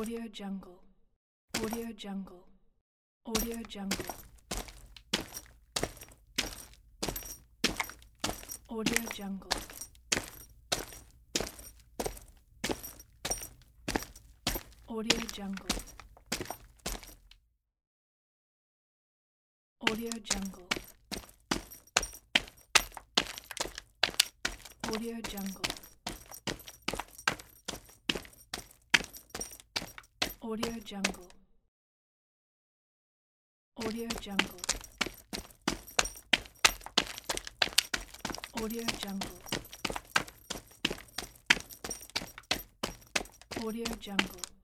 Audio Jungle. Audio Jungle. Audio Jungle. Audio Jungle. Audio Jungle. Audio Jungle. Audio Jungle. Audio Jungle. Audio Jungle. Audio Jungle. Audio Jungle.